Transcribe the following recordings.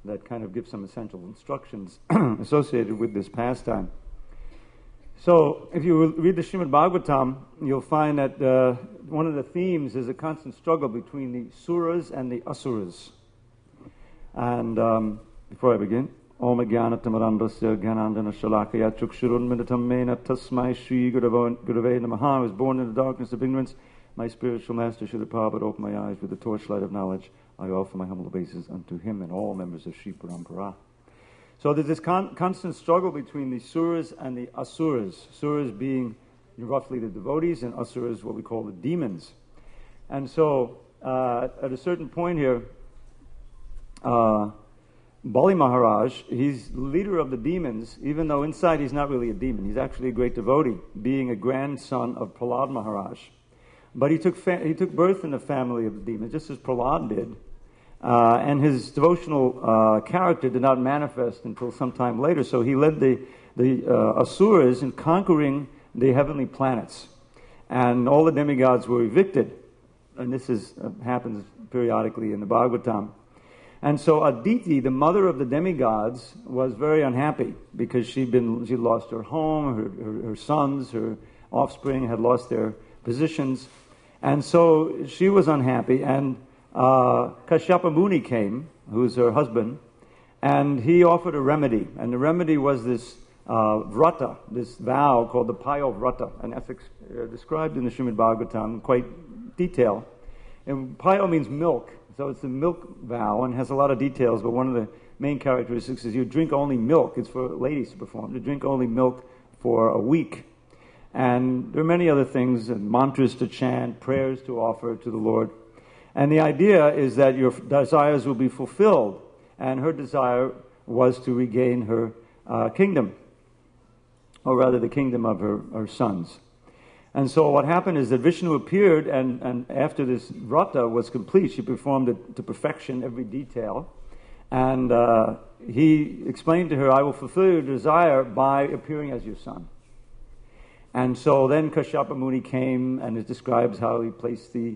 that kind of give some essential instructions associated with this pastime. So, if you read the Srimad Bhagavatam, you'll find that one of the themes is a constant struggle between the suras and the asuras. And before I begin, Om Jnanatamrandasya Jnanandana Shalakaya Chukshurunminitam Mena Tasmai Shri Gurave Namaha. I was born in the darkness of ignorance. My spiritual master Srila Prabhupada opened my eyes with the torchlight of knowledge. I offer my humble obeisances unto him and all members of Sri Parampara. So there's this constant struggle between the suras and the asuras. Suras being roughly the devotees, and asuras what we call the demons. And so at a certain point here, Bali Maharaj, he's the leader of the demons, even though inside he's not really a demon. He's actually a great devotee, being a grandson of Prahlad Maharaj. But he took birth in the family of the demons, just as Prahlad did. And his devotional character did not manifest until some time later. So he led the asuras in conquering the heavenly planets. And all the demigods were evicted. And this happens periodically in the Bhagavatam. And so Aditi, the mother of the demigods, was very unhappy because she lost her home, her sons, her offspring had lost their positions. And so she was unhappy, and Kashyapa Muni came, who's her husband, and he offered a remedy. And the remedy was this vrata, this vow called the Payo Vrata, and that's described in the Srimad Bhagavatam in quite detail. And Payo means milk, so it's a milk vow and has a lot of details, but one of the main characteristics is you drink only milk. It's for ladies to perform. You drink only milk for a week. And there are many other things, mantras to chant, prayers to offer to the Lord. And the idea is that your desires will be fulfilled. And her desire was to regain her kingdom, or rather the kingdom of her sons. And so what happened is that Vishnu appeared, and after this vrata was complete, she performed it to perfection, every detail. And he explained to her, I will fulfill your desire by appearing as your son. And so then Kashyapa Muni came, and it describes how he placed in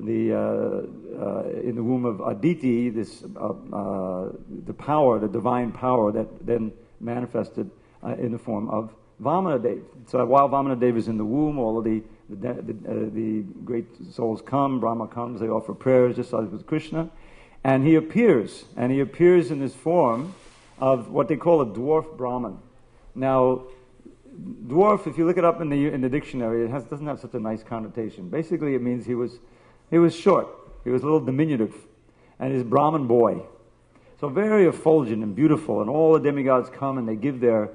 the womb of Aditi, the power, the divine power that then manifested in the form of Vamanadev. So while Vamanadev is in the womb, all of the great souls come, Brahma comes, they offer prayers, just like with Krishna, and he appears in this form of what they call a dwarf Brahman. Now, dwarf, if you look it up in the dictionary, it doesn't have such a nice connotation. Basically, it means he was short. He was a little diminutive, and he's a Brahmin boy. So very effulgent and beautiful, and all the demigods come and they give their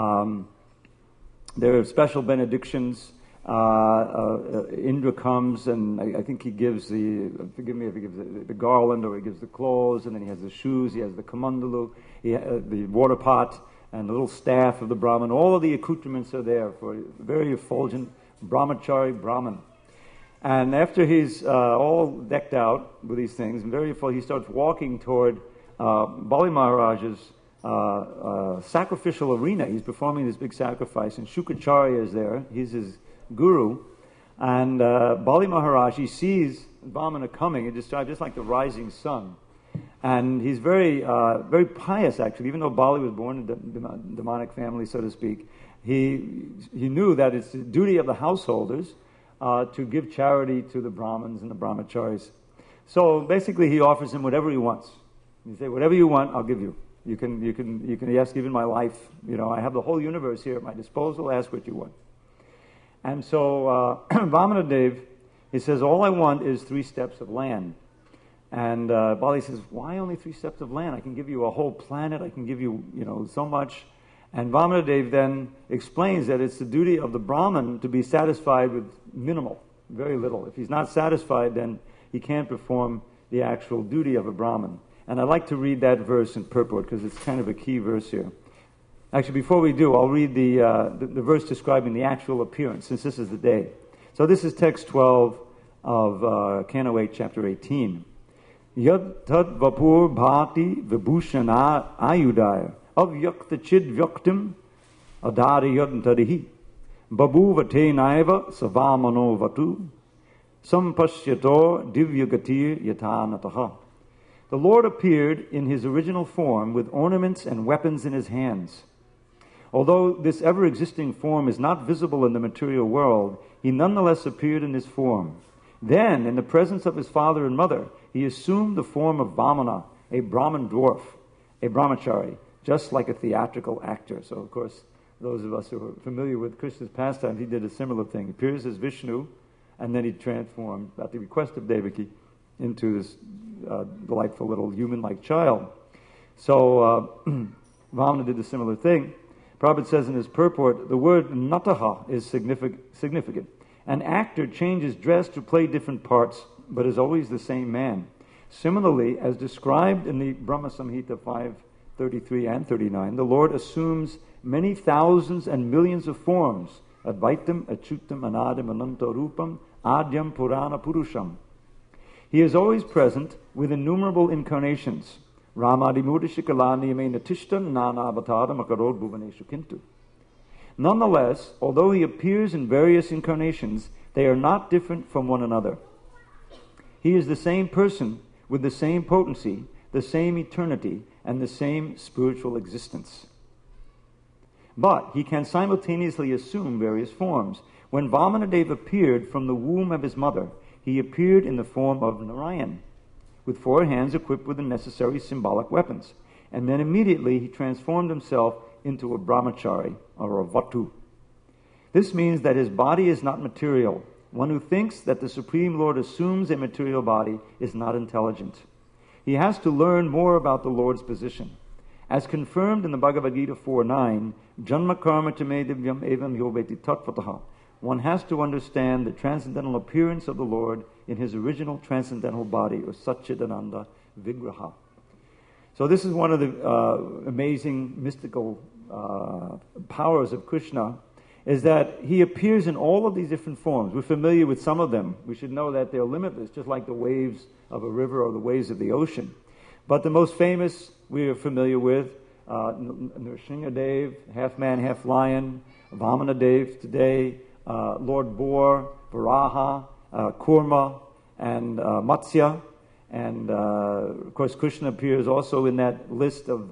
special benedictions. Indra comes, and I think he gives forgive me if he gives the garland, or he gives the clothes, and then he has the shoes, he has the kamandalu, the water pot, and the little staff of the Brahmin. All of the accoutrements are there for a very effulgent brahmachari Brahmin. And after he's all decked out with these things, and very full, he starts walking toward Bali Maharaj's sacrificial arena. He's performing this big sacrifice, and Shukracharya is there. He's his guru. And Bali Maharaj, he sees Vamana coming. It describes just like the rising sun. And he's very pious, actually. Even though Bali was born in a demonic family, so to speak, he knew that it's the duty of the householders to give charity to the Brahmins and the brahmacharis. So basically, he offers him whatever he wants. He say, "Whatever you want, I'll give you. You can ask even my life. I have the whole universe here at my disposal. Ask what you want." And so Vamanadev, he says, "All I want is 3 steps of land." And Bali says, "Why only 3 steps of land? I can give you a whole planet. I can give you, so much." And Vamanadev then explains that it's the duty of the Brahmin to be satisfied with minimal, very little. If he's not satisfied, then he can't perform the actual duty of a Brahmin. And I'd like to read that verse in purport because it's kind of a key verse here. Actually, before we do, I'll read the verse describing the actual appearance, since this is the day. So this is text 12 of Canto 8, chapter 18. Yad tad vapur bhati vibhushana ayudaya avyakta chid vyaktim adari yad tadihi babu vate naiva savamano vatu sampashyato divyagatir yatanataha. The Lord appeared in his original form with ornaments and weapons in his hands. Although this ever-existing form is not visible in the material world, he nonetheless appeared in this form. Then, in the presence of his father and mother, he assumed the form of Vamana, a Brahmin dwarf, a brahmachari, just like a theatrical actor. So, of course, those of us who are familiar with Krishna's pastimes, he did a similar thing. He appears as Vishnu, and then he transformed, at the request of Devaki, into this delightful little human-like child. So, Vamana did a similar thing. Prabhupada says in his purport, the word nataha is significant. An actor changes dress to play different parts, but is always the same man. Similarly, as described in the Brahma Samhita 5:33 and 39, the Lord assumes many thousands and millions of forms, Advaitam, Achyutam, Anadim, Ananta Rupam, Adyam, Purana, Purusham. He is always present with innumerable incarnations. Nonetheless, although he appears in various incarnations, they are not different from one another. He is the same person with the same potency, the same eternity, and the same spiritual existence. But he can simultaneously assume various forms. When Vamanadeva appeared from the womb of his mother, he appeared in the form of Narayan, with 4 hands equipped with the necessary symbolic weapons. And then immediately he transformed himself into a brahmachari, or a vatu. This means that his body is not material. One who thinks that the Supreme Lord assumes a material body is not intelligent. He has to learn more about the Lord's position. As confirmed in the Bhagavad Gita 4:9, Janma karma tame divyam evam yoveti tatvataha. One has to understand the transcendental appearance of the Lord in his original transcendental body, or Satchidananda Vigraha. So this is one of the amazing mystical powers of Krishna, is that he appears in all of these different forms. We're familiar with some of them. We should know that they're limitless, just like the waves of a river or the waves of the ocean. But the most famous we are familiar with, Nrsimhadev, half man, half lion, Vamanadev today, Lord Boar, Varaha, Kurma, and Matsya. And, of course, Krishna appears also in that list of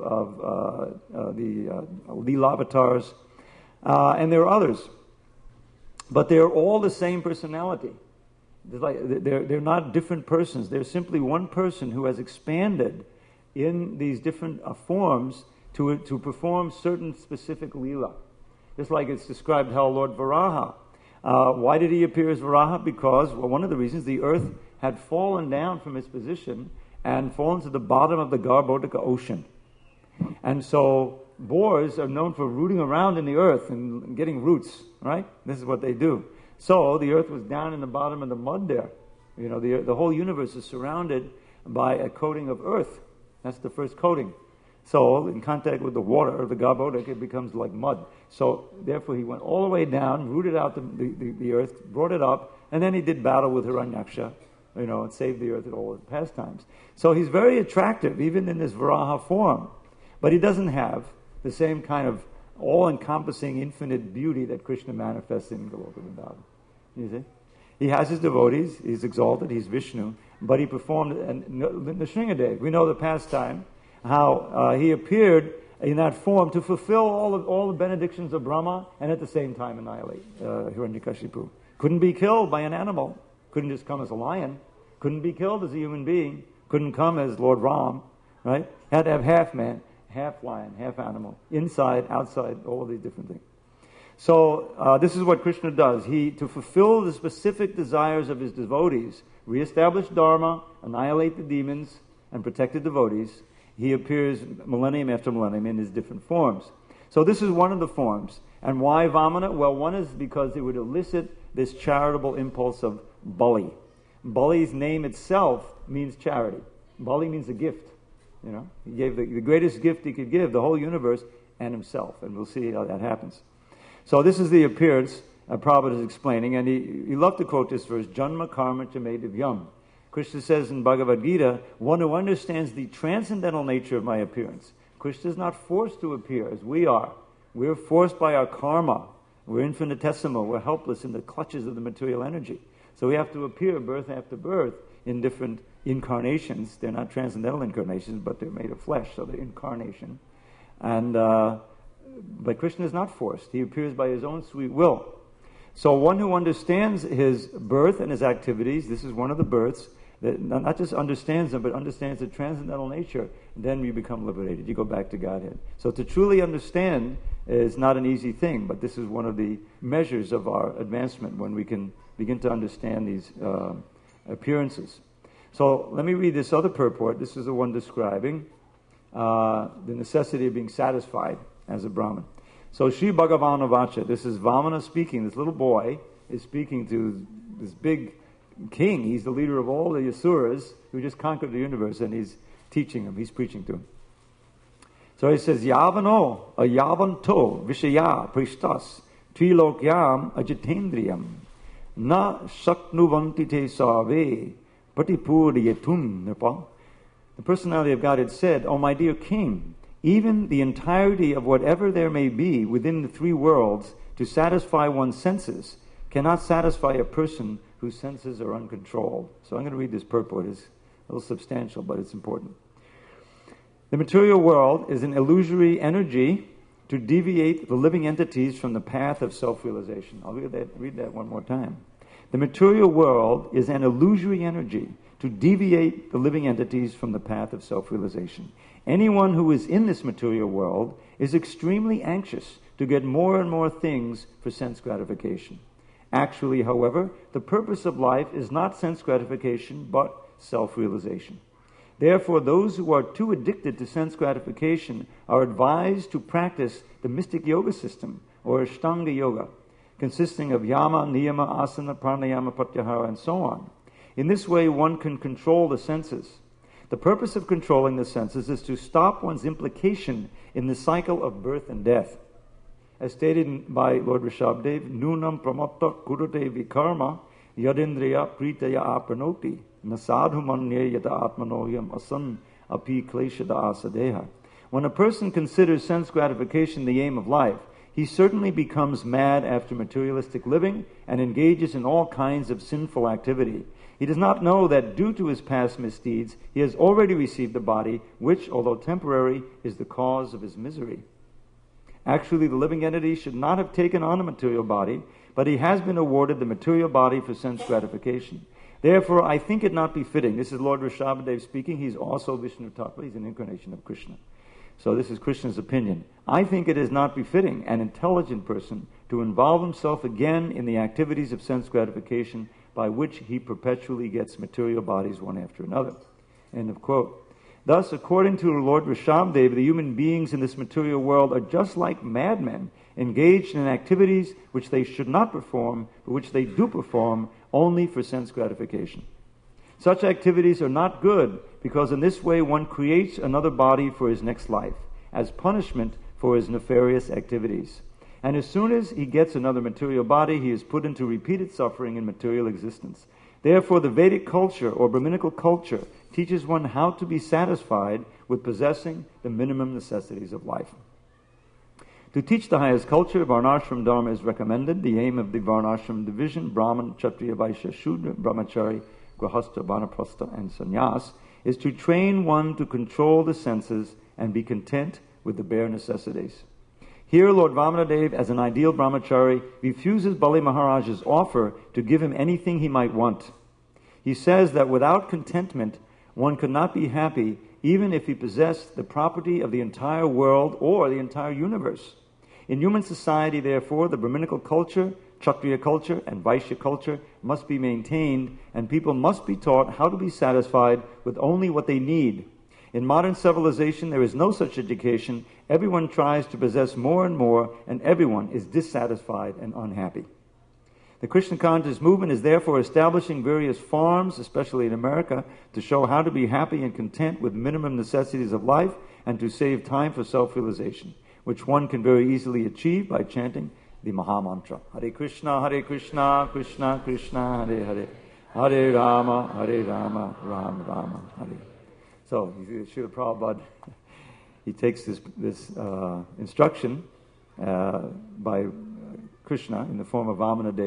the Leela avatars. And there are others. But they're all the same personality. They're not different persons. They're simply one person who has expanded in these different forms to perform certain specific Leela. Just like it's described how Lord Varaha. Why did he appear as Varaha? Because, well, one of the reasons, the earth had fallen down from its position and fallen to the bottom of the Garbhodaka ocean. And so boars are known for rooting around in the earth and getting roots, right? This is what they do. So the earth was down in the bottom of the mud there. You know, the whole universe is surrounded by a coating of earth. That's the first coating. So in contact with the water, the Garbhodaka, it becomes like mud. So therefore he went all the way down, rooted out the earth, brought it up, and then he did battle with Hiranyaksha, you know, and saved the earth at all his pastimes. So he's very attractive, even in this Varaha form. But he doesn't have the same kind of all-encompassing infinite beauty that Krishna manifests in Goloka Vrindavan. You see? He has his devotees, he's exalted, he's Vishnu, but he performed Nrsimhadev. We know the pastime, how he appeared in that form to fulfill all the benedictions of Brahma and at the same time annihilate Hiranyakashipu. Couldn't be killed by an animal. Couldn't just come as a lion. Couldn't be killed as a human being. Couldn't come as Lord Ram, right? Had to have half man, half lion, half animal, inside, outside, all of these different things. So this is what Krishna does. He, to fulfill the specific desires of his devotees, reestablish Dharma, annihilate the demons, and protect the devotees, he appears millennium after millennium in his different forms. So this is one of the forms. And why Vamana? Well, one is because it would elicit this charitable impulse of Bali. Bali's name itself means charity. Bali means a gift. You know, he gave the greatest gift he could give, the whole universe, and himself. And we'll see how that happens. So this is the appearance Prabhupada is explaining, and he loved to quote this verse, Janma karma chame divyam. Krishna says in Bhagavad Gita, one who understands the transcendental nature of my appearance. Krishna is not forced to appear as we are. We're forced by our karma. We're infinitesimal. We're helpless in the clutches of the material energy. So we have to appear birth after birth in different incarnations. They're not transcendental incarnations, but they're made of flesh, so they're incarnation. And but Krishna is not forced. He appears by his own sweet will. So one who understands his birth and his activities, this is one of the births, that not just understands them, but understands the transcendental nature, then you become liberated. You go back to Godhead. So to truly understand is not an easy thing, but this is one of the measures of our advancement when we can begin to understand these appearances. So let me read this other purport. This is the one describing the necessity of being satisfied as a Brahmin. So Sri Bhagavan Avacha, this is Vamana speaking. This little boy is speaking to this big king. He's the leader of all the Asuras who just conquered the universe, and he's teaching him. He's preaching to him. So he says, Yavano ayavanto vishaya prishtas trilokyam ajitendriyam na shaknuvanti te save patipuryatum nipa. The personality of God had said, "Oh, my dear king, even the entirety of whatever there may be within the three worlds to satisfy one's senses cannot satisfy a person whose senses are uncontrolled." So I'm going to read this purport. It's a little substantial, but it's important. The material world is an illusory energy to deviate the living entities from the path of self-realization. I'll read that one more time. The material world is an illusory energy to deviate the living entities from the path of self-realization. Anyone who is in this material world is extremely anxious to get more and more things for sense gratification. Actually, however, the purpose of life is not sense gratification, but self-realization. Therefore, those who are too addicted to sense gratification are advised to practice the mystic yoga system, or Ashtanga yoga, consisting of yama, niyama, asana, pranayama, pratyahara, and so on. In this way, one can control the senses. The purpose of controlling the senses is to stop one's implication in the cycle of birth and death. As stated by Lord Rishabhdev, Nunam pramatta kurute vikarma yadindriya pritaya apranoti nasadhu manye yata atmanoyam asan api kleshada asadeha. When a person considers sense gratification the aim of life, he certainly becomes mad after materialistic living and engages in all kinds of sinful activity. He does not know that due to his past misdeeds, he has already received a body which, although temporary, is the cause of his misery. Actually, the living entity should not have taken on a material body, but he has been awarded the material body for sense gratification. Therefore, I think it not befitting. This is Lord Rishabhdev speaking. He's also Vishnu Tattva. He's an incarnation of Krishna. So this is Krishna's opinion. I think it is not befitting an intelligent person to involve himself again in the activities of sense gratification by which he perpetually gets material bodies one after another. End of quote. Thus, according to Lord Rishabhdev, the human beings in this material world are just like madmen, engaged in activities which they should not perform, but which they do perform only for sense gratification. Such activities are not good, because in this way one creates another body for his next life, as punishment for his nefarious activities. And as soon as he gets another material body, he is put into repeated suffering in material existence. Therefore, the Vedic culture, or Brahminical culture, teaches one how to be satisfied with possessing the minimum necessities of life. To teach the highest culture, Varnashram Dharma is recommended. The aim of the Varnashram division, Brahman, Kshatriya, Vaishya, Shudra, Brahmachari, Grahastha, Vanaprastha, and Sannyas, is to train one to control the senses and be content with the bare necessities. Here, Lord Vamanadev, as an ideal brahmachari, refuses Bali Maharaj's offer to give him anything he might want. He says that without contentment, one could not be happy even if he possessed the property of the entire world or the entire universe. In human society, therefore, the Brahminical culture, Kshatriya culture, and Vaishya culture must be maintained, and people must be taught how to be satisfied with only what they need. In modern civilization, there is no such education. Everyone tries to possess more and more, and everyone is dissatisfied and unhappy. The Krishna conscious movement is therefore establishing various farms, especially in America, to show how to be happy and content with minimum necessities of life and to save time for self-realization, which one can very easily achieve by chanting the Maha Mantra. Hare Krishna, Krishna Krishna, Hare Hare, Hare Rama, Rama Rama, Hare. So, Srila Prabhupada, he takes this instruction by Krishna in the form of Vamanadev,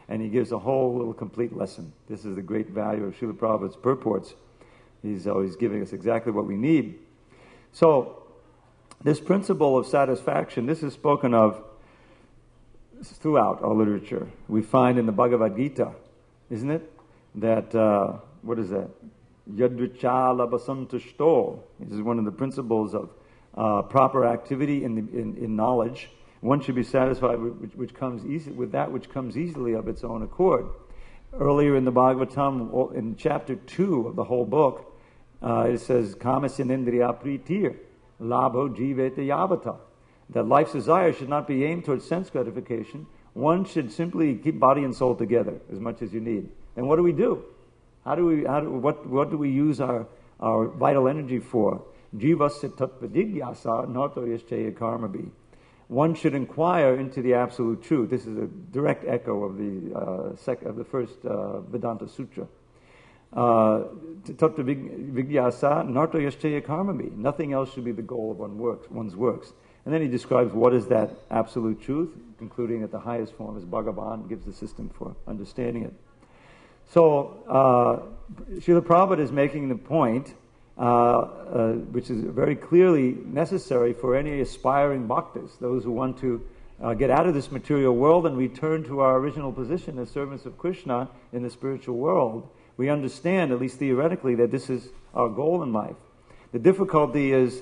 And he gives a whole little complete lesson. This is the great value of Srila Prabhupada's purports. He's always giving us exactly what we need. So, this principle of satisfaction, this is spoken of throughout our literature. We find in the Bhagavad Gita, isn't it? That, what is that? Yadvicha labasantushto. This is one of the principles of proper activity in knowledge. One should be satisfied with that which comes easily of its own accord. Earlier in the Bhagavatam, in chapter 2 of the whole book, it says, Kamasinendriya pritir, labho jivete yavata. That life's desire should not be aimed towards sense gratification. One should simply keep body and soul together as much as you need. And what do we do? What do we use our vital energy for? Jivasya tattva jigyasa narto yashchaya karmabhi. One should inquire into the absolute truth. This is a direct echo of the first Vedanta Sutra. Tattva vigyasa narto yashchaya karmabhi. Nothing else should be the goal of one's works. And then he describes what is that absolute truth, concluding that the highest form is Bhagavan, gives the system for understanding it. So, Srila Prabhupada is making the point, which is very clearly necessary for any aspiring bhaktas, those who want to get out of this material world and return to our original position as servants of Krishna in the spiritual world. We understand, at least theoretically, that this is our goal in life. The difficulty is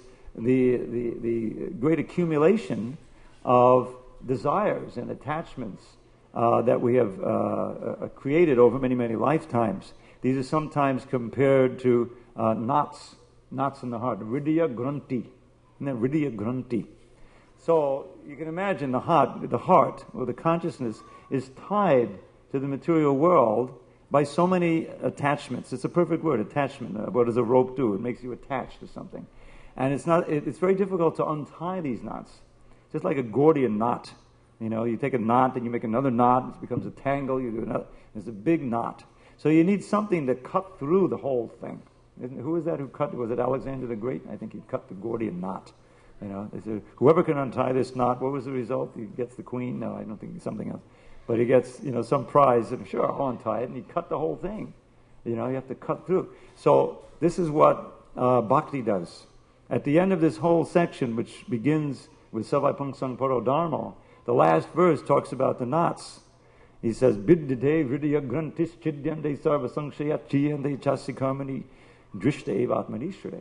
the great accumulation of desires and attachments that we have created over many, many lifetimes. These are sometimes compared to knots in the heart. Hridaya Granthi. Hridaya Granthi. So you can imagine the heart, or the consciousness, is tied to the material world by so many attachments. It's a perfect word, attachment. What does a rope do? It makes you attached to something. And it's very difficult to untie these knots. Just like a Gordian knot. You know, you take a knot, then you make another knot, it becomes a tangle, you do another. It's a big knot. So you need something to cut through the whole thing. Who was that who cut? Was it Alexander the Great? I think he cut the Gordian knot. You know, they said, whoever can untie this knot, what was the result? He gets the queen? No, I don't think it's something else. But he gets, some prize, and sure, I'll untie it, and he cut the whole thing. You have to cut through. So this is what bhakti does. At the end of this whole section, which begins with Savai Pungsang Paro Dharma, the last verse talks about the knots. He says, Biddhide Hridaya Grantis Chidyande Sarva Sankshayat Chiyande Chasikarmani Drishta Evatmanishre.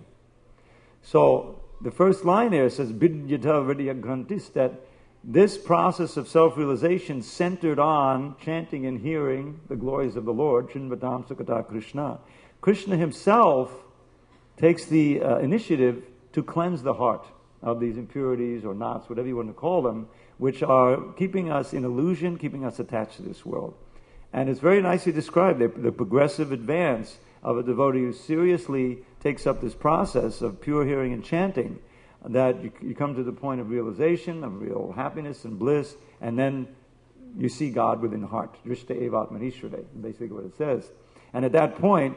So the first line there says, Biddhita Hridaya Grantis, that this process of self-realization centered on chanting and hearing the glories of the Lord, Shinvatam Sukata Krishna. Krishna himself takes the initiative to cleanse the heart of these impurities or knots, whatever you want to call them, which are keeping us in illusion, keeping us attached to this world. And it's very nicely described, the progressive advance of a devotee who seriously takes up this process of pure hearing and chanting, that you come to the point of realization, of real happiness and bliss, and then you see God within the heart. Drishta evatmanishvare, basically what it says. And at that point,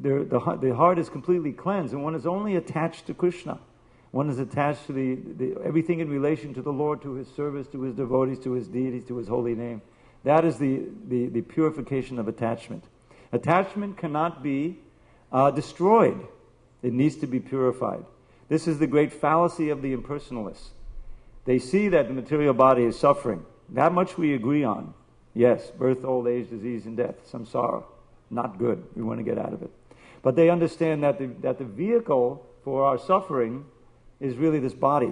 the heart is completely cleansed, and one is only attached to Krishna. One is attached to everything in relation to the Lord, to His service, to His devotees, to His deities, to His holy name. That is the purification of attachment. Attachment cannot be destroyed. It needs to be purified. This is the great fallacy of the impersonalists. They see that the material body is suffering. That much we agree on. Yes, birth, old age, disease, and death, samsara. Not good. We want to get out of it. But they understand that the vehicle for our suffering is really this body.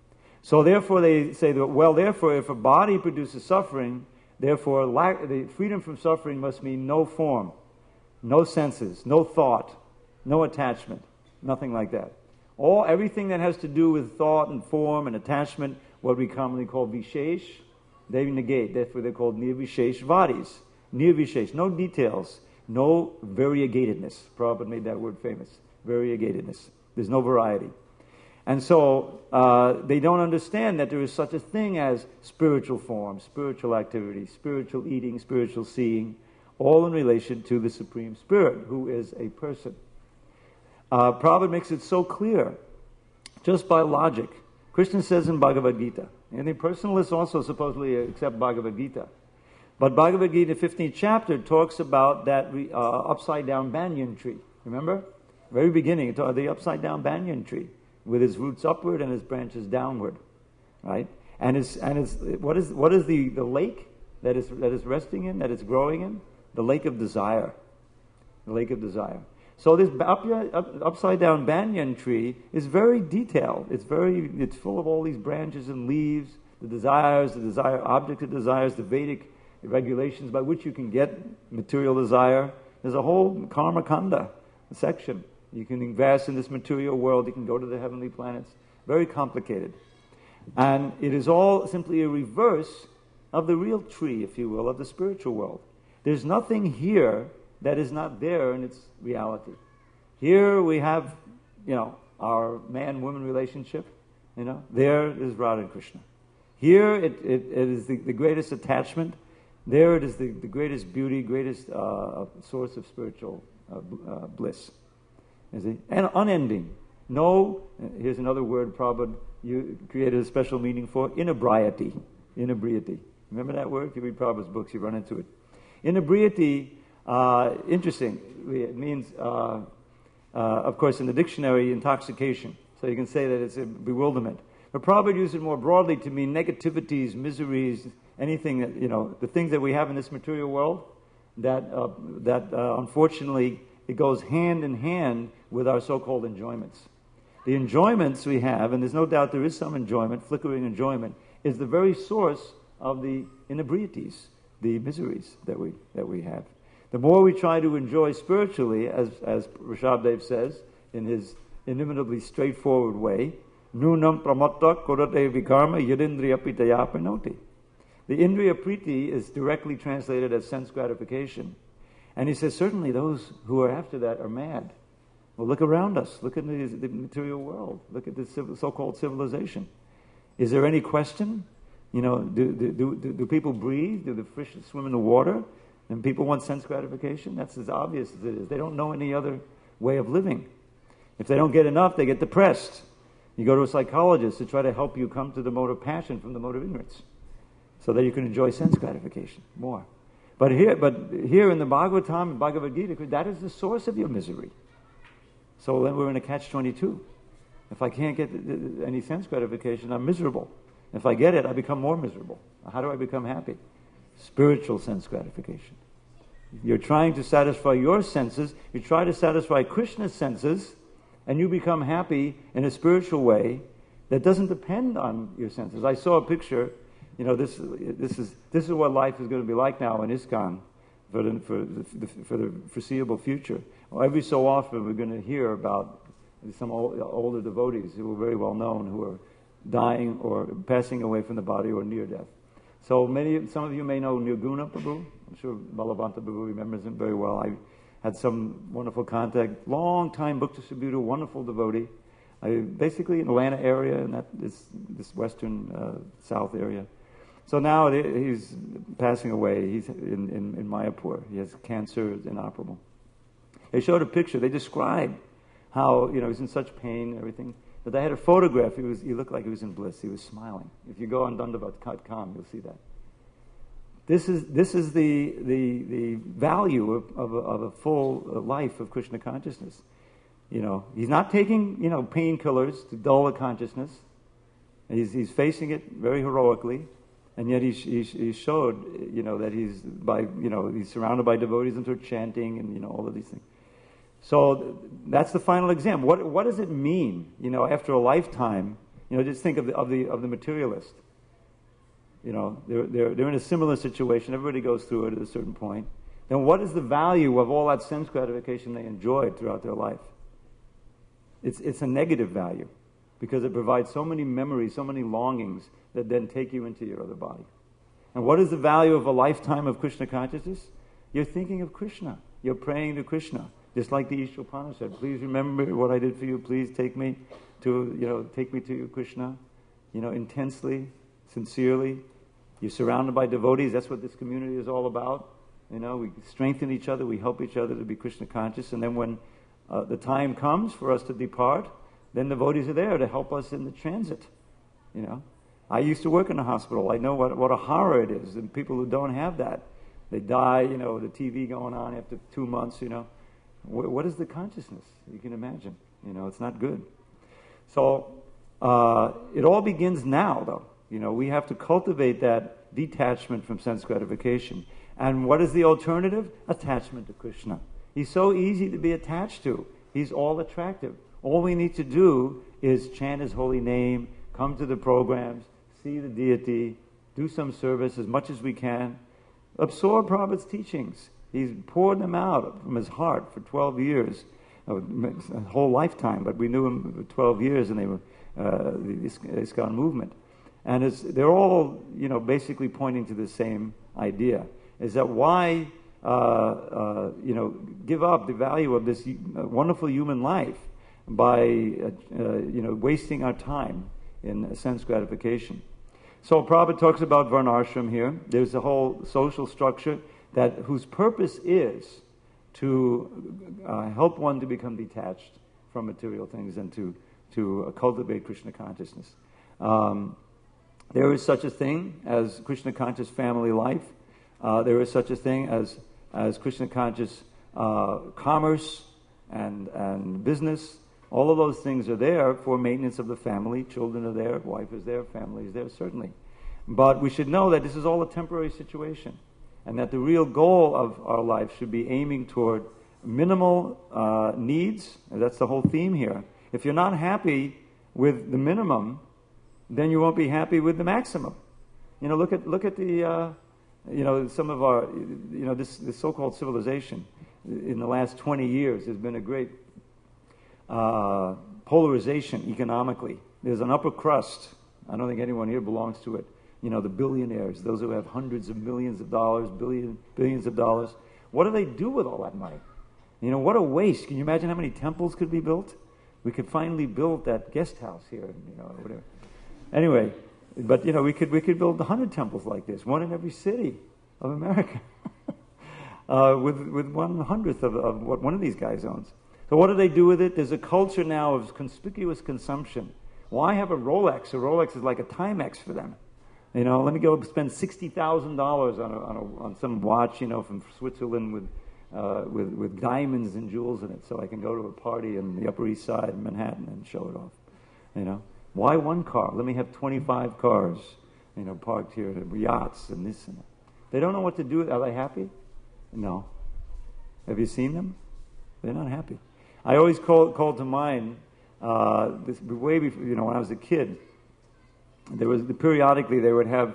So therefore they say that, well, therefore, if a body produces suffering, therefore the freedom from suffering must mean no form, no senses, no thought, no attachment, nothing like that. Everything that has to do with thought and form and attachment, what we commonly call vishesh, they negate. Therefore they're called nirvishesh vadis. Nirvishesh, no details, no variegatedness. Prabhupada made that word famous. Variegatedness. There's no variety. And so they don't understand that there is such a thing as spiritual form, spiritual activity, spiritual eating, spiritual seeing, all in relation to the Supreme Spirit, who is a person. Prabhupada makes it so clear, just by logic. Krishna says in Bhagavad Gita, and the personalists also supposedly accept Bhagavad Gita, But Bhagavad Gita, 15th chapter, talks about that upside-down banyan tree. Remember? Very beginning, the upside-down banyan tree, with its roots upward and its branches downward, right? And what is the lake that is resting in, that it's growing in? The lake of desire. The lake of desire. So this upside-down banyan tree is very detailed. It's full of all these branches and leaves, the desire object of desires, the Vedic regulations by which you can get material desire. There's a whole karma kanda section. You can invest in this material world. You can go to the heavenly planets. Very complicated. And it is all simply a reverse of the real tree, if you will, of the spiritual world. There's nothing here that is not there in its reality. Here we have, our man-woman relationship. There is Radha and Krishna. Here it is the greatest attachment. There it is the greatest beauty, greatest source of spiritual bliss. You see? And unending. No, here's another word, Prabhupada, you created a special meaning for, inebriety. Inebriety. Remember that word? If you read Prabhupada's books, you run into it. Inebriety, interesting. It means, of course, in the dictionary, intoxication. So you can say that it's a bewilderment. But Prabhupada used it more broadly to mean negativities, miseries, anything that, the things that we have in this material world, that unfortunately it goes hand in hand with our so-called enjoyments. The enjoyments we have, and there's no doubt there is some enjoyment, flickering enjoyment, is the very source of the inebrieties, the miseries that we have. The more we try to enjoy spiritually, as Rishabhdev says in his inimitably straightforward way, nunam pramatta kodate vikarma yadindriya pitaya panoti. The indriya priti is directly translated as sense gratification. And he says, certainly those who are after that are mad. Well, look around us. Look at the material world. Look at this so-called civilization. Is there any question? Do people breathe? Do the fish swim in the water? And people want sense gratification? That's as obvious as it is. They don't know any other way of living. If they don't get enough, they get depressed. You go to a psychologist to try to help you come to the mode of passion from the mode of ignorance, so that you can enjoy sense gratification more. But here in the Bhagavatam, Bhagavad Gita, that is the source of your misery. So then we're in a catch-22. If I can't get any sense gratification, I'm miserable. If I get it, I become more miserable. How do I become happy? Spiritual sense gratification. You're trying to satisfy your senses. You try to satisfy Krishna's senses, and you become happy in a spiritual way that doesn't depend on your senses. I saw a picture. This is what life is going to be like now in ISKCON for the foreseeable future. Every so often we're going to hear about some older devotees who are very well known, who are dying or passing away from the body or near death. So some of you may know Nirguna Prabhu. I'm sure Balavanta Prabhu remembers him very well. I had some wonderful contact, long-time book distributor, wonderful devotee. Basically in the Atlanta area and this western south area. So now he's passing away. He's in Mayapur. He has cancer, it's inoperable. They showed a picture. They described how, he's in such pain and everything. But they had a photograph. He looked like he was in bliss. He was smiling. If you go on Dandavat.com, you'll see that. This is the value of a full life of Krishna consciousness. He's not taking, painkillers to dull the consciousness. He's facing it very heroically. And yet he showed, that he's surrounded by devotees and they're chanting and, all of these things. So that's the final exam. What does it mean, after a lifetime? Just think of the materialist. They're in a similar situation. Everybody goes through it at a certain point. Then what is the value of all that sense gratification they enjoyed throughout their life? It's a negative value, because it provides so many memories, so many longings that then take you into your other body. And what is the value of a lifetime of Krishna consciousness? You're thinking of Krishna. You're praying to Krishna. Just like the Ishtopanishad said, please remember what I did for you. Please take me to you, Krishna. Intensely, sincerely. You're surrounded by devotees. That's what this community is all about. We strengthen each other. We help each other to be Krishna conscious. And then when the time comes for us to depart, then devotees are there to help us in the transit. I used to work in a hospital. I know what a horror it is. And people who don't have that, they die, the TV going on after 2 months, What is the consciousness? You can imagine. It's not good. So it all begins now, though. We have to cultivate that detachment from sense gratification. And what is the alternative? Attachment to Krishna. He's so easy to be attached to. He's all attractive. All we need to do is chant His holy name, come to the programs, see the deity, do some service as much as we can, absorb Prabhupada's teachings. He's poured them out from his heart for 12 years, a whole lifetime, but we knew him for 12 years, and they were the ISKCON movement. And they're all, basically pointing to the same idea, is that why, give up the value of this wonderful human life by, wasting our time in sense gratification. So Prabhupada talks about Varnashram here. There's a whole social structure whose purpose is to help one to become detached from material things and to cultivate Krishna consciousness. There is such a thing as Krishna conscious family life. There is such a thing as Krishna conscious commerce and business. All of those things are there for maintenance of the family. Children are there, wife is there, family is there, certainly. But we should know that this is all a temporary situation, and that the real goal of our life should be aiming toward minimal needs. And that's the whole theme here. If you're not happy with the minimum, then you won't be happy with the maximum. Look at the some of our this so-called civilization in the last 20 years has been a great polarization economically. There's an upper crust. I don't think anyone here belongs to it. The billionaires, those who have hundreds of millions of dollars, billions of dollars. What do they do with all that money? What a waste. Can you imagine how many temples could be built? We could finally build that guest house here, whatever. Anyway, but we could build 100 temples like this, one in every city of America, with 1/100th of what one of these guys owns. So what do they do with it? There's a culture now of conspicuous consumption. Why have a Rolex? A Rolex is like a Timex for them. Let me go spend $60,000 on some watch, from Switzerland with diamonds and jewels in it, so I can go to a party in the Upper East Side of Manhattan and show it off. Why one car? Let me have 25 cars, parked here, yachts and this and that. They don't know what to do with it. Are they happy? No. Have you seen them? They're not happy. I always call to mind this way before, when I was a kid. Periodically they would have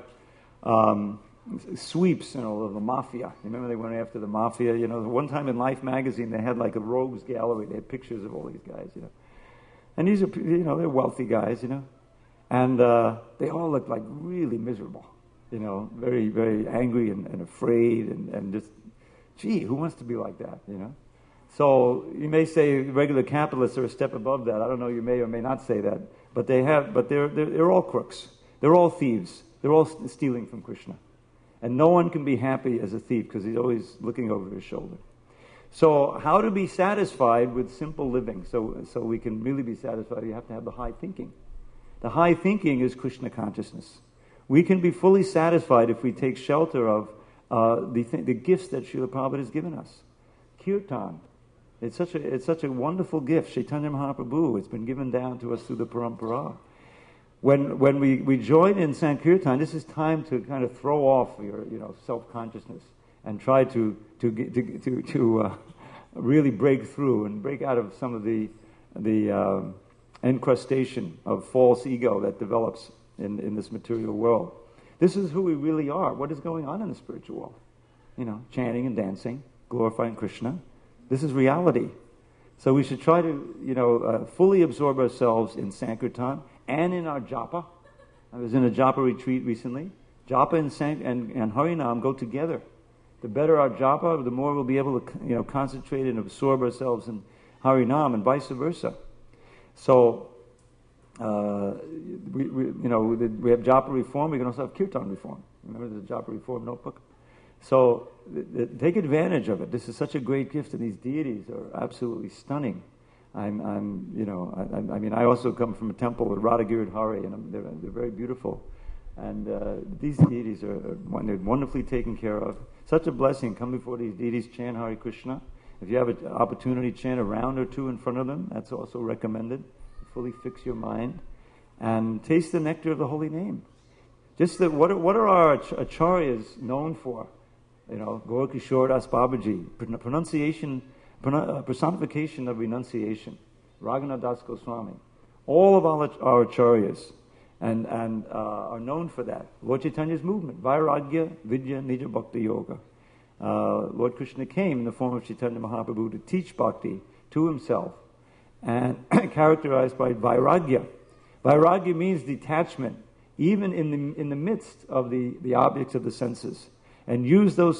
sweeps, of the mafia. Remember they went after the mafia? One time in Life magazine they had like a rogues gallery. They had pictures of all these guys, And these are, they're wealthy guys, And they all look like really miserable, very, very angry and afraid and just, gee, who wants to be like that, So you may say regular capitalists are a step above that. I don't know, you may or may not say that. But they're all crooks. They're all thieves. They're all stealing from Krishna. And no one can be happy as a thief because he's always looking over his shoulder. So how to be satisfied with simple living? So we can really be satisfied, you have to have the high thinking. The high thinking is Krishna consciousness. We can be fully satisfied if we take shelter of the gifts that Srila Prabhupada has given us. Kirtan. It's such a wonderful gift. Chaitanya Mahaprabhu, it's been given down to us through the parampara. When we join in Sankirtan, this is time to kind of throw off your self-consciousness and try to really break through and break out of some of the encrustation of false ego that develops in this material world. This is who we really are. What is going on in the spiritual world? Chanting and dancing, glorifying Krishna. This is reality. So we should try to, fully absorb ourselves in Sankirtan and in our japa. I was in a japa retreat recently. Japa and Harinam go together. The better our japa, the more we'll be able to, concentrate and absorb ourselves in Harinam and vice versa. So, we have japa reform. We can also have kirtan reform. Remember the japa reform notebook? So take advantage of it. This is such a great gift, and these deities are absolutely stunning. I also come from a temple with Radha Giridhari, and they're very beautiful. And these deities are wonderfully taken care of. Such a blessing. Come before these deities, chant Hare Krishna. If you have an opportunity, chant a round or two in front of them. That's also recommended. Fully fix your mind. And taste the nectar of the holy name. Just that, what are our acharyas known for? Gaurkishore Das Babaji, personification of renunciation. Raghunath Das Goswami. All of our acharyas and are known for that. Lord Chaitanya's movement, Vairagya, Vidya, Nija Bhakti Yoga. Lord Krishna came in the form of Chaitanya Mahaprabhu to teach bhakti to himself, and characterized by Vairagya. Vairagya means detachment, even in the midst of the objects of the senses, and use use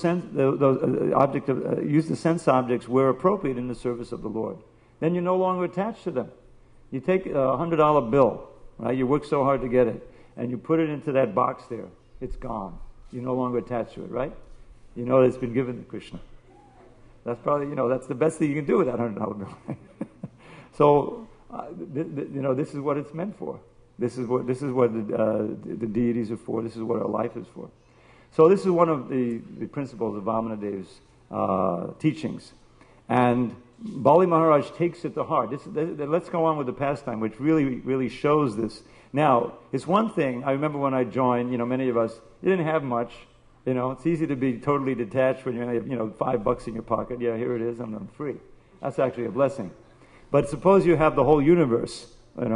the sense objects where appropriate in the service of the Lord. Then you're no longer attached to them. You take a $100 bill, right? You work so hard to get it, and you put it into that box there. It's gone. You're no longer attached to it, right? You know that it's been given to Krishna. That's probably, that's the best thing you can do with that $100 bill. So, this is what it's meant for. This is what the deities are for. This is what our life is for. So this is one of the principles of Vamanadev's teachings. And Bali Maharaj takes it to heart. Let's go on with the pastime, which really, really shows this. Now, it's one thing, I remember when I joined, many of us, you didn't have much. It's easy to be totally detached when you have, $5 in your pocket. Yeah, here it is, I'm free. That's actually a blessing. But suppose you have the whole universe,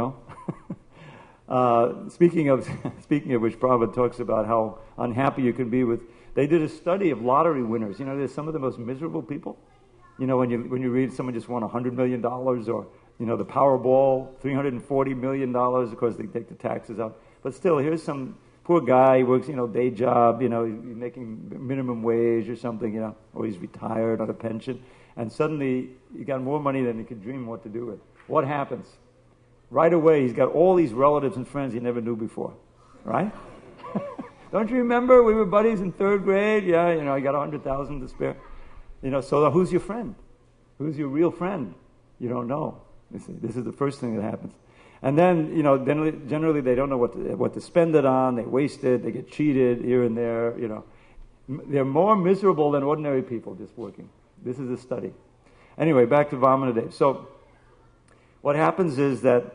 Speaking of which, Prabhupada talks about how unhappy you can be with. They did a study of lottery winners. There's some of the most miserable people. When you read someone just won $100 million, or the Powerball, $340 million. Of course, they take the taxes out. But still, here's some poor guy, works day job. He's making minimum wage or something. Or he's retired on a pension, and suddenly you got more money than you could dream what to do with. What happens? Right away, he's got all these relatives and friends he never knew before, right? Don't you remember we were buddies in 3rd grade? Yeah, I got $100,000 to spare. So who's your friend? Who's your real friend? You don't know. This is the first thing that happens. And then, generally they don't know what to spend it on. They waste it. They get cheated here and there. They're more miserable than ordinary people just working. This is a study. Anyway, back to Vamanadev. So what happens is that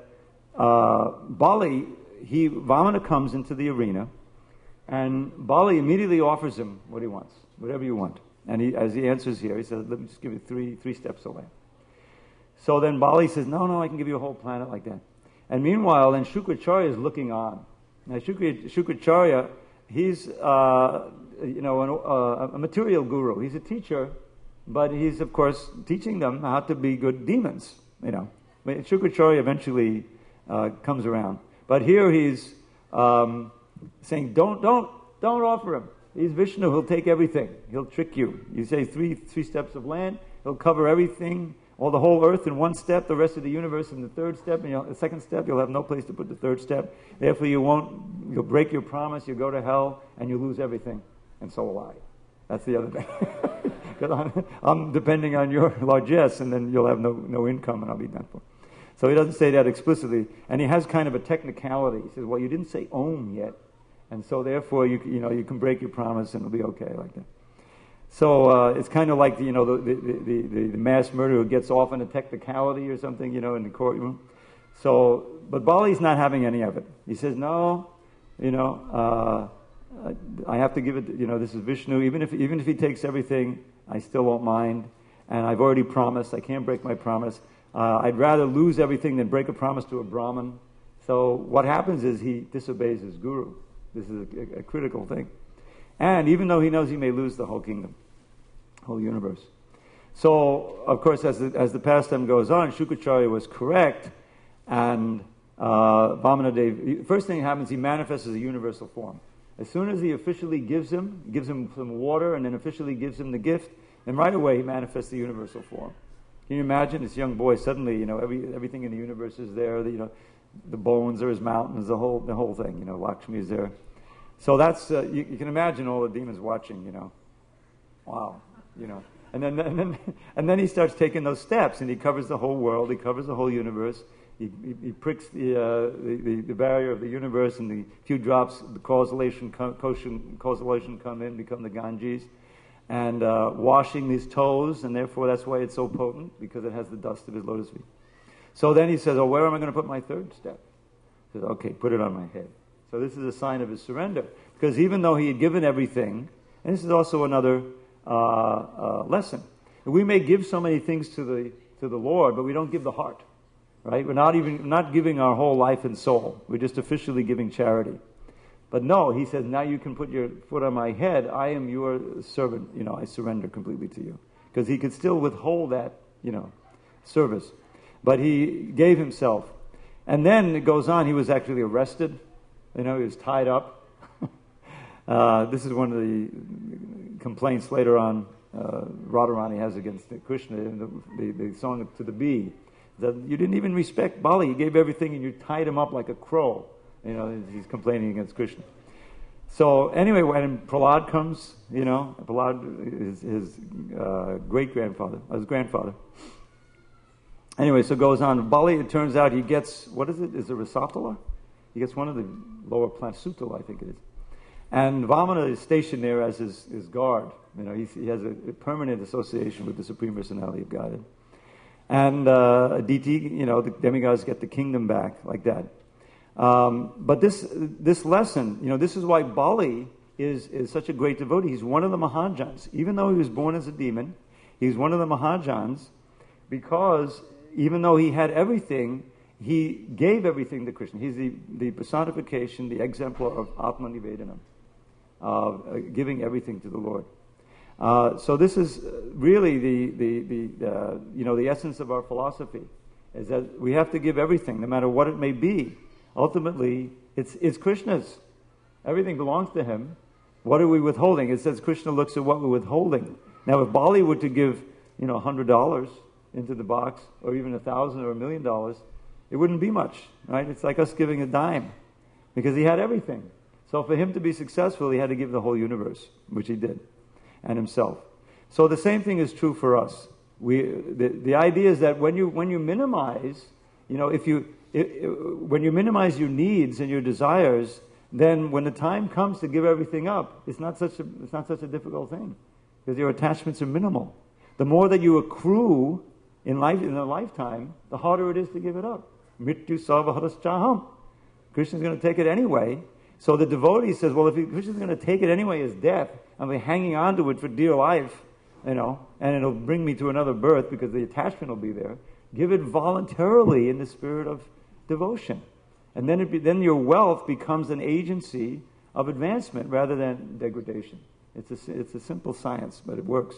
Vamana comes into the arena, and Bali immediately offers him what he wants, whatever you want. And as he answers here, he says, let me just give you three steps away. So then Bali says, no, I can give you a whole planet like that. And meanwhile, then Shukracharya is looking on. Now Shukracharya, he's a material guru. He's a teacher, but he's, of course, teaching them how to be good demons, Shukracharya eventually comes around. But here he's saying, don't offer him. He's Vishnu, he'll take everything. He'll trick you. You say three steps of land, he'll cover everything, the whole earth in one step, the rest of the universe in the 3rd step, and the 2nd step, you'll have no place to put the 3rd step. Therefore you'll break your promise, you'll go to hell, and you lose everything. And so will I. That's the other thing. Because I'm depending on your largesse, and then you'll have no income, and I'll be done for. So he doesn't say that explicitly, and he has kind of a technicality. He says, well, you didn't say Om yet, and so therefore you can break your promise and it'll be okay like that. So it's kind of like the mass murderer who gets off on a technicality or something, in the courtroom. So, but Bali's not having any of it. He says, no, I have to give it. This is Vishnu. Even if he takes everything, I still won't mind, and I've already promised. I can't break my promise. I'd rather lose everything than break a promise to a Brahmin. So what happens is he disobeys his guru. This is a critical thing. And even though he knows he may lose the whole kingdom, whole universe. So, of course, as the pastime goes on, Shukracharya was correct, and Vamanadev, first thing that happens, he manifests as a universal form. As soon as he officially gives him some water, and then officially gives him the gift, then right away he manifests the universal form. Can you imagine this young boy suddenly, everything in the universe is there, the bones are his mountains, the whole thing, Lakshmi is there. So that's, you can imagine all the demons watching, wow, and then he starts taking those steps, and he covers the whole world, he covers the whole universe, He pricks the barrier of the universe, and the few drops, the causation come in, become the Ganges, and washing his toes, and therefore that's why it's so potent, because it has the dust of his lotus feet. So then he says, oh, where am I going to put my third step? He says, okay, put it on my head. So this is a sign of his surrender, because even though he had given everything, and this is also another lesson. We may give so many things to the Lord, but we don't give the heart. Right? We're not giving our whole life and soul. We're just officially giving charity. But no, he says, now you can put your foot on my head. I am your servant. I surrender completely to you. Because he could still withhold that, service. But he gave himself. And then it goes on, he was actually arrested. He was tied up. This is one of the complaints later on Radharani has against Krishna in the song to the bee. That you didn't even respect Bali. You gave everything and you tied him up like a crow. He's complaining against Krishna. So anyway, when Prahlad comes, Prahlad is his great-grandfather, his grandfather. Anyway, so it goes on. Bali, it turns out he gets, what is it? Is it Rasatala? He gets one of the lower planets, Sutala, I think it is. And Vamana is stationed there as his guard. He has a permanent association with the Supreme Personality of Godhead. And Aditi, the demigods get the kingdom back like that. But this lesson, this is why Bali is such a great devotee. He's one of the Mahajans. Even though he was born as a demon, he's one of the Mahajans because even though he had everything, he gave everything to Krishna. He's the personification, the exemplar of Atma Nivedanam, of giving everything to the Lord. So this is really the essence of our philosophy, is that we have to give everything, no matter what it may be. Ultimately, it's Krishna's. Everything belongs to him. What are we withholding? It says Krishna looks at what we're withholding. Now, if Bali were to give, $100 into the box, or even $1,000 or $1 million, it wouldn't be much, right? It's like us giving a dime, because he had everything. So for him to be successful, he had to give the whole universe, which he did, and himself. So the same thing is true for us. The idea is that when you minimize, when you minimize your needs and your desires, then when the time comes to give everything up, it's not such a difficult thing, because your attachments are minimal. The more that you accrue in a lifetime, the harder it is to give it up. Mrityu sarvaharas chaham. Krishna's going to take it anyway. So the devotee says, well, if Krishna's going to take it anyway as death, I'll be hanging on to it for dear life, and it'll bring me to another birth because the attachment will be there. Give it voluntarily in the spirit of devotion. And then your wealth becomes an agency of advancement rather than degradation. It's a simple science, but it works.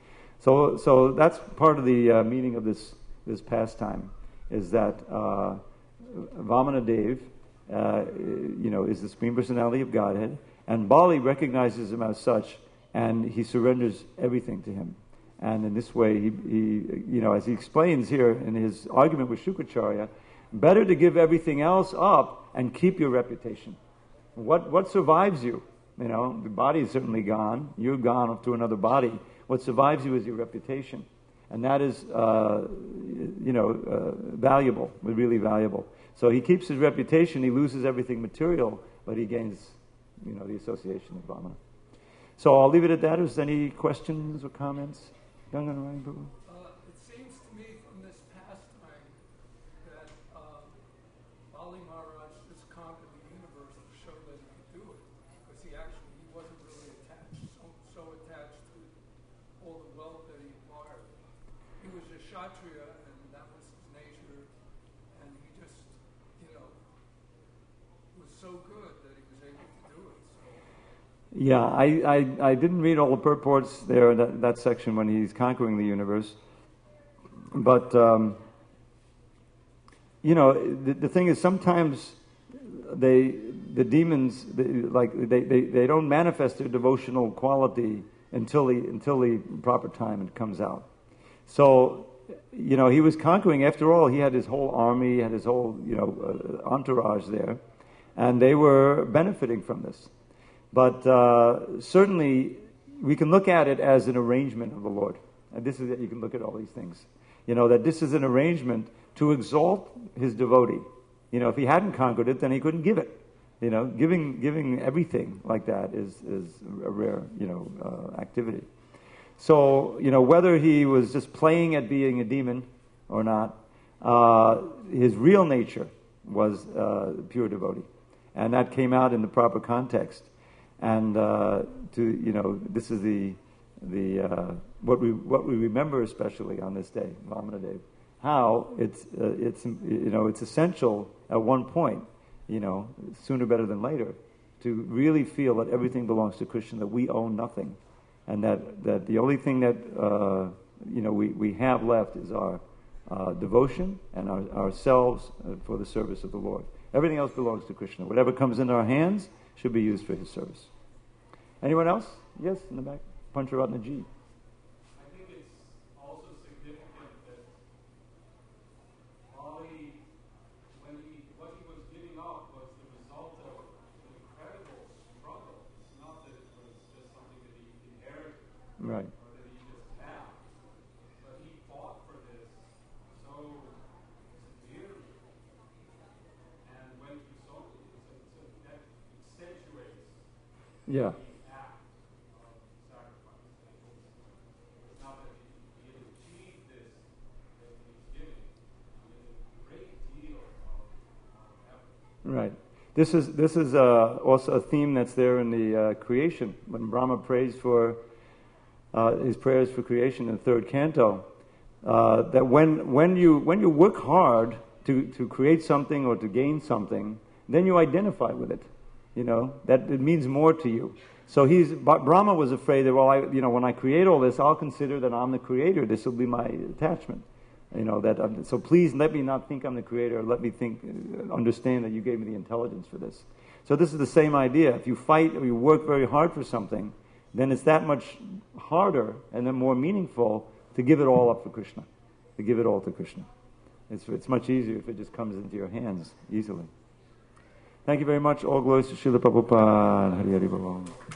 So that's part of the meaning of this pastime, is that Vamana Dev, is the Supreme Personality of Godhead, and Bali recognizes him as such, and he surrenders everything to him. And in this way, he as he explains here in his argument with Shukracharya, better to give everything else up and keep your reputation. What survives you? The body is certainly gone. You're gone to another body. What survives you is your reputation. And that is, valuable, really valuable. So he keeps his reputation, he loses everything material, but he gains, the association of Vamana. So I'll leave it at that. Is there any questions or comments? Ganganarayan Prabhu? It seems to me from this pastime that Bali Maharaj just conquered the universe to show that he could do it, because he wasn't really attached, so attached to all the wealth that he acquired. He was a Kshatriya, and that was his nature, and he just, was so good that he was able to do it. Yeah, I didn't read all the purports there in that section when he's conquering the universe. But, the thing is sometimes the demons, they don't manifest their devotional quality until the proper time it comes out. So, he was conquering. After all, he had his whole army, he had his whole, entourage there, and they were benefiting from this. But certainly, we can look at it as an arrangement of the Lord. And this is it. You can look at all these things. That this is an arrangement to exalt his devotee. If he hadn't conquered it, then he couldn't give it. Giving everything like that is a rare, activity. So, whether he was just playing at being a demon or not, his real nature was pure devotee. And that came out in the proper context. And this is the what we remember especially on this day, Vamana Day, how it's essential at one point, sooner better than later, to really feel that everything belongs to Krishna, that we own nothing, and that the only thing that we have left is our devotion and ourselves for the service of the Lord. Everything else belongs to Krishna. Whatever comes into our hands should be used for his service. Anyone else? Yes, in the back. Pancharatna Ji. I think it's also significant that Bali, what he was giving up was the result of an incredible struggle. It's not that it was just something that he inherited. Right. Or that he just had. But he fought for this so severely. And went through so that accentuates Yeah. the act of sacrifice. It's not that he had achieved this that he's giving. I mean, a great deal of effort. Right. This is also a theme that's there in the creation when Brahma prays for his prayers for creation in the third canto. That when you work hard to create something or to gain something, then you identify with it. That it means more to you. So Brahma was afraid that when I create all this, I'll consider that I'm the creator. This will be my attachment. So please let me not think I'm the creator. Let me understand that you gave me the intelligence for this. So this is the same idea. If you fight or you work very hard for something, then it's that much harder and then more meaningful to give it all up for Krishna, to give it all to Krishna. It's much easier if it just comes into your hands easily. Thank you very much. All glories to Srila Prabhupada. Hari Hari Bol.